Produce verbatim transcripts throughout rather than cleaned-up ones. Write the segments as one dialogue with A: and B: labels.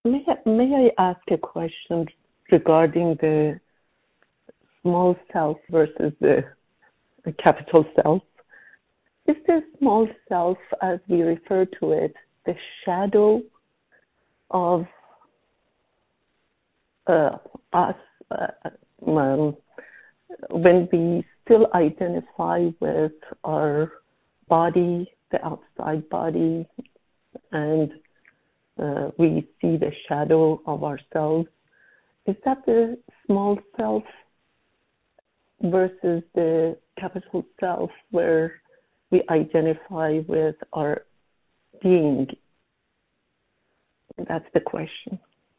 A: May I, may I ask a question regarding the small self versus the, the capital self? Is the small self, as we refer to it, the shadow of uh, us uh, um, when we still identify with our body, the outside body, and uh, we see the shadow of ourselves? Is that the small self versus the capital self where we identify with our being? That's the question.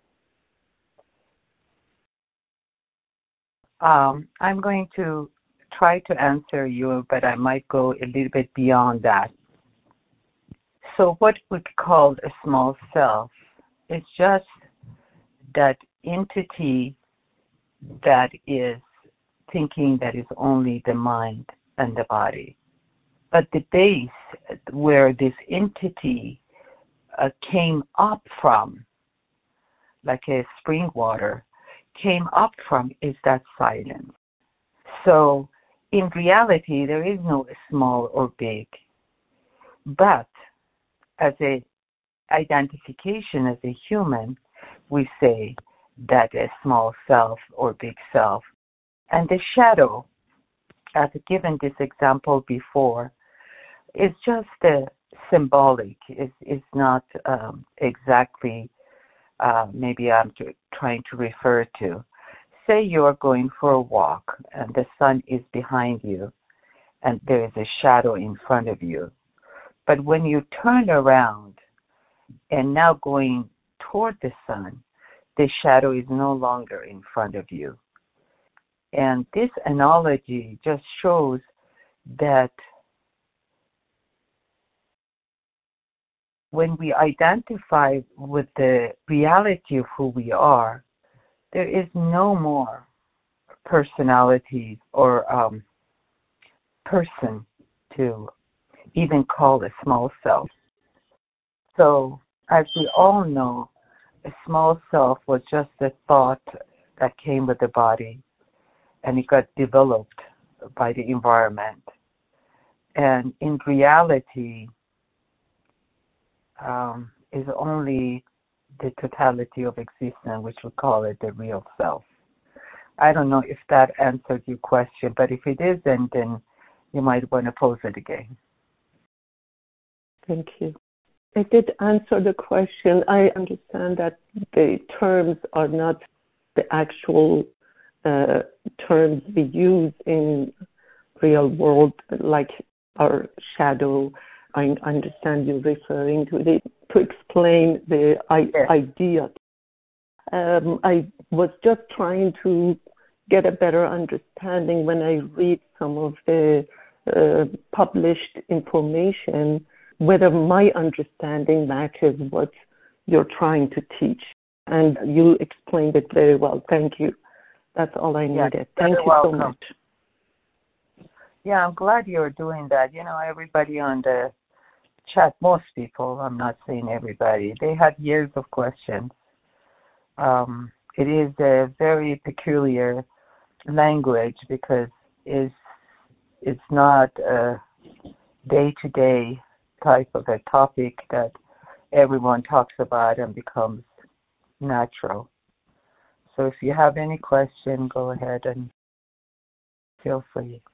B: Um, I'm going to try to answer you, but I might go a little bit beyond that. So what we call a small self is just that entity that is thinking that is only the mind and the body. But the base where this entity uh, came up from, like a spring water, came up from is that silence. So in reality, there is no small or big. But as a identification as a human, we say that a small self or big self. And the shadow, as given this example before, is just a symbolic. It's, it's not um, exactly uh, maybe I'm t- trying to refer to. Say you're going for a walk and the sun is behind you and there is a shadow in front of you. But when you turn around and now going toward the sun, the shadow is no longer in front of you. And this analogy just shows that when we identify with the reality of who we are, there is no more personality or um, person to even call a small self. So, as we all know, a small self was just a thought that came with the body, and it got developed by the environment. And in reality, um, is only the totality of existence, which we call it the real self. I don't know if that answered your question, but if it isn't, then you might want to pose it again.
A: Thank you. I did answer the question. I understand that the terms are not the actual uh, terms we use in real world, like our shadow. I understand you referring to it to explain the I-
B: Yes.
A: idea. Um, I was just trying to get a better understanding when I read some of the uh, published information, whether my understanding matches what you're trying to teach. And you explained it very well. Thank you. That's all I needed.
B: Yes,
A: Thank you
B: welcome.
A: so much.
B: Yeah, I'm glad you're doing that. You know, everybody on the chat, most people, I'm not saying everybody, they had years of questions. Um, it is a very peculiar language because it's, it's not a day-to-day type of a topic that everyone talks about and becomes natural. So if you have any question, go ahead and feel free.